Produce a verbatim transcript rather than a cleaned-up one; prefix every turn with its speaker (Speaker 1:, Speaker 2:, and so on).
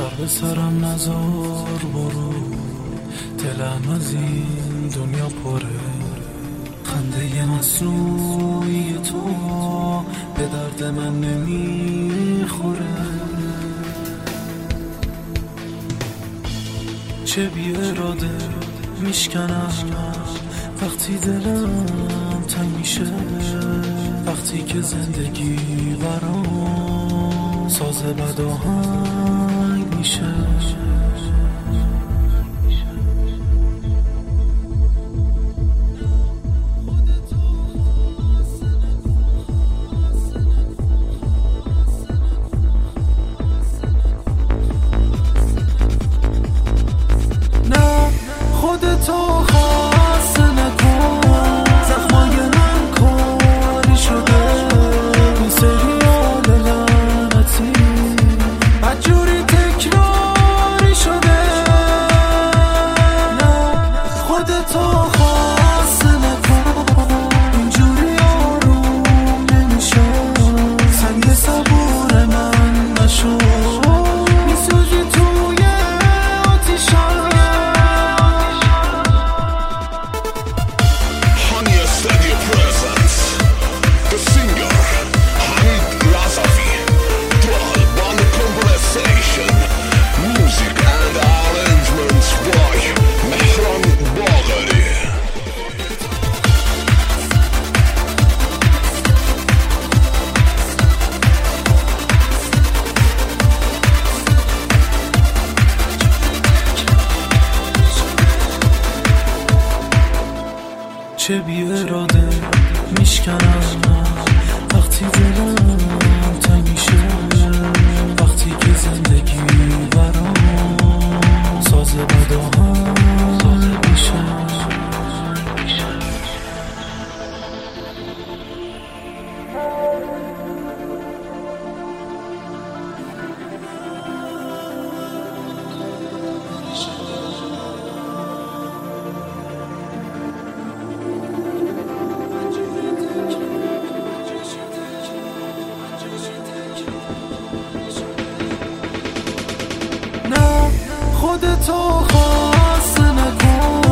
Speaker 1: سر به سرم نزار برو، دلم از این دنیا پره. خنده مصنوعی تو به درد من نمیخوره. چه بی اراده میشکنم وقتی دلم تنگ میشه، وقتی که زندگی برام ساز بد آهنگ میشه. نه خودتو خسته نکن، زخمای من کاری شده. این سریال لعنتی بدجوری تکراری شده. نه خودتو خسته نکن، اینجوری آروم نمیشه. سنگ صبور من نشو، میسوزی توی آتیشم. چه بی اراده میشکنم وقتی دلم تنگ میشه، وقتی که زندگی برام ساز بد آهنگ میشه. خودتو خسته نکن،